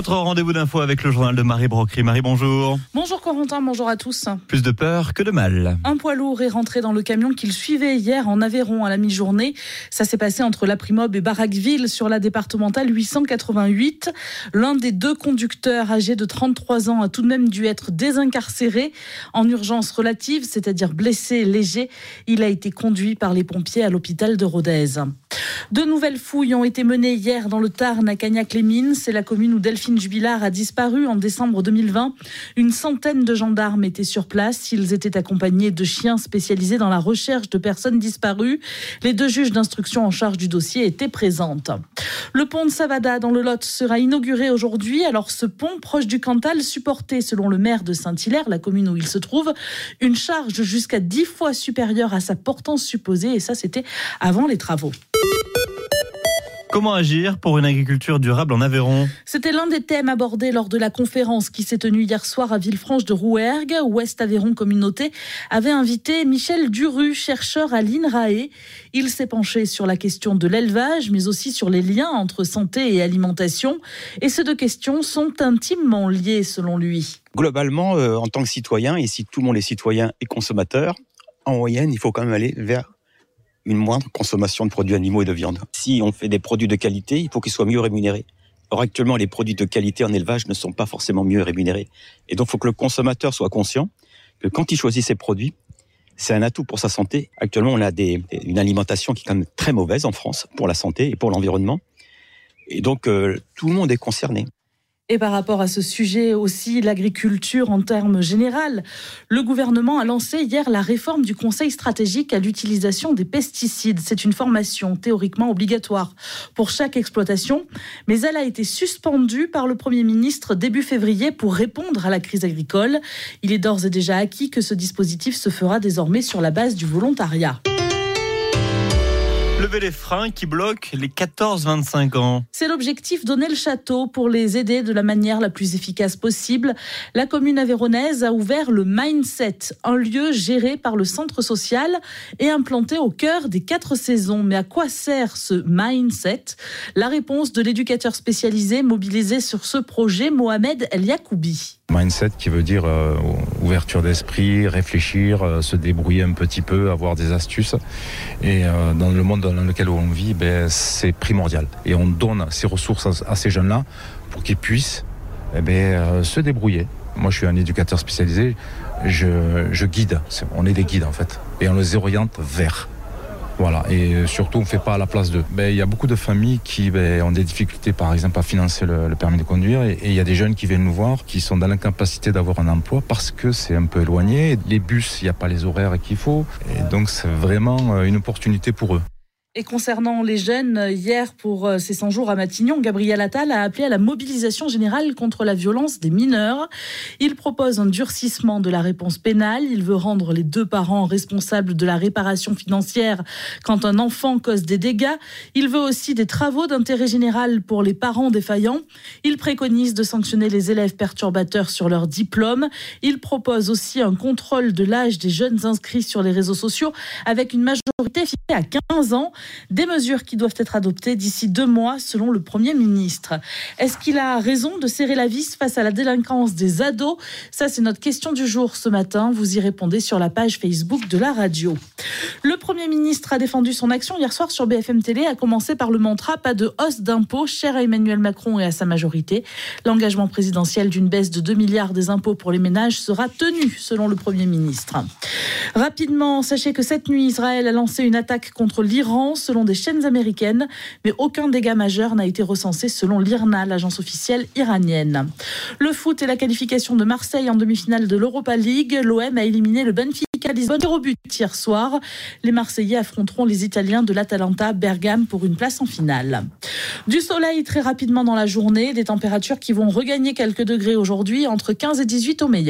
Votre rendez-vous d'info avec le journal de Marie Brocry. Marie, bonjour. Bonjour Corentin, bonjour à tous. Plus de peur que de mal. Un poids lourd est rentré dans le camion qu'il suivait hier en Aveyron à la mi-journée. Ça s'est passé entre La Primobe et Barraqueville sur la départementale 888. L'un des deux conducteurs âgés de 33 ans a tout de même dû être désincarcéré en urgence relative, c'est-à-dire blessé léger. Il a été conduit par les pompiers à l'hôpital de Rodez. De nouvelles fouilles ont été menées hier dans le Tarn à Cagnac-les-Mines. C'est la commune où Delphine Jubilard a disparu en décembre 2020. Une centaine de gendarmes étaient sur place. Ils étaient accompagnés de chiens spécialisés dans la recherche de personnes disparues. Les deux juges d'instruction en charge du dossier étaient présentes. Le pont de Savada dans le Lot sera inauguré aujourd'hui. Alors ce pont proche du Cantal supportait, selon le maire de Saint-Hilaire, la commune où il se trouve, une charge jusqu'à 10 fois supérieure à sa portance supposée. Et ça, c'était avant les travaux. Comment agir pour une agriculture durable en Aveyron ? C'était l'un des thèmes abordés lors de la conférence qui s'est tenue hier soir à Villefranche-de-Rouergue. Ouest Aveyron Communauté avait invité Michel Duru, chercheur à l'INRAE. Il s'est penché sur la question de l'élevage, mais aussi sur les liens entre santé et alimentation. Et ces deux questions sont intimement liées, selon lui. Globalement, en tant que citoyen, et si tout le monde est citoyen et consommateur, en moyenne, il faut quand même aller vers une moindre consommation de produits animaux et de viande. Si on fait des produits de qualité, il faut qu'ils soient mieux rémunérés. Or, actuellement, les produits de qualité en élevage ne sont pas forcément mieux rémunérés. Et donc, il faut que le consommateur soit conscient que quand il choisit ses produits, c'est un atout pour sa santé. Actuellement, on a une alimentation qui est quand même très mauvaise en France pour la santé et pour l'environnement. Et donc, tout le monde est concerné. Et par rapport à ce sujet aussi, l'agriculture en termes généraux, le gouvernement a lancé hier la réforme du Conseil stratégique à l'utilisation des pesticides. C'est une formation théoriquement obligatoire pour chaque exploitation, mais elle a été suspendue par le Premier ministre début février pour répondre à la crise agricole. Il est d'ores et déjà acquis que ce dispositif se fera désormais sur la base du volontariat. Lever les freins qui bloquent les 14-25 ans. C'est l'objectif, donner le château pour les aider de la manière la plus efficace possible. La commune aveyronnaise a ouvert le Mindset, un lieu géré par le centre social et implanté au cœur des 4 saisons. Mais à quoi sert ce Mindset ? La réponse de l'éducateur spécialisé mobilisé sur ce projet, Mohamed El Yakoubi. Mindset qui veut dire ouverture d'esprit, réfléchir, se débrouiller un petit peu, avoir des astuces. Et dans le monde dans lequel on vit, c'est primordial. Et on donne ces ressources à ces jeunes-là pour qu'ils puissent se débrouiller. Moi, je suis un éducateur spécialisé, je guide. On est des guides en fait. Et on les oriente vers. Voilà, et surtout on ne fait pas à la place d'eux. Il y a beaucoup de familles qui ont des difficultés par exemple à financer le permis de conduire et il y a des jeunes qui viennent nous voir qui sont dans l'incapacité d'avoir un emploi parce que c'est un peu éloigné. Les bus, il n'y a pas les horaires qu'il faut et donc c'est vraiment une opportunité pour eux. Et concernant les jeunes, hier pour ces 100 jours à Matignon, Gabriel Attal a appelé à la mobilisation générale contre la violence des mineurs. Il propose un durcissement de la réponse pénale. Il veut rendre les 2 parents responsables de la réparation financière quand un enfant cause des dégâts. Il veut aussi des travaux d'intérêt général pour les parents défaillants. Il préconise de sanctionner les élèves perturbateurs sur leur diplôme. Il propose aussi un contrôle de l'âge des jeunes inscrits sur les réseaux sociaux avec une majorité fixée à 15 ans. Des mesures qui doivent être adoptées d'ici 2 mois, selon le Premier ministre. Est-ce qu'il a raison de serrer la vis face à la délinquance des ados ? Ça, c'est notre question du jour ce matin. Vous y répondez sur la page Facebook de la radio. Le Premier ministre a défendu son action hier soir sur BFM Télé, à commencer par le mantra « Pas de hausse d'impôts » cher à Emmanuel Macron et à sa majorité. L'engagement présidentiel d'une baisse de 2 milliards des impôts pour les ménages sera tenu, selon le Premier ministre. Rapidement, sachez que cette nuit, Israël a lancé une attaque contre l'Iran, selon des chaînes américaines, mais aucun dégât majeur n'a été recensé selon l'IRNA, l'agence officielle iranienne. Le foot et la qualification de Marseille en demi-finale de l'Europa League. L'OM a éliminé le Benfica Lisbonne au but hier soir. Les Marseillais affronteront les Italiens de l'Atalanta Bergame pour une place en finale. Du soleil très rapidement dans la journée, des températures qui vont regagner quelques degrés aujourd'hui, entre 15 et 18 au meilleur.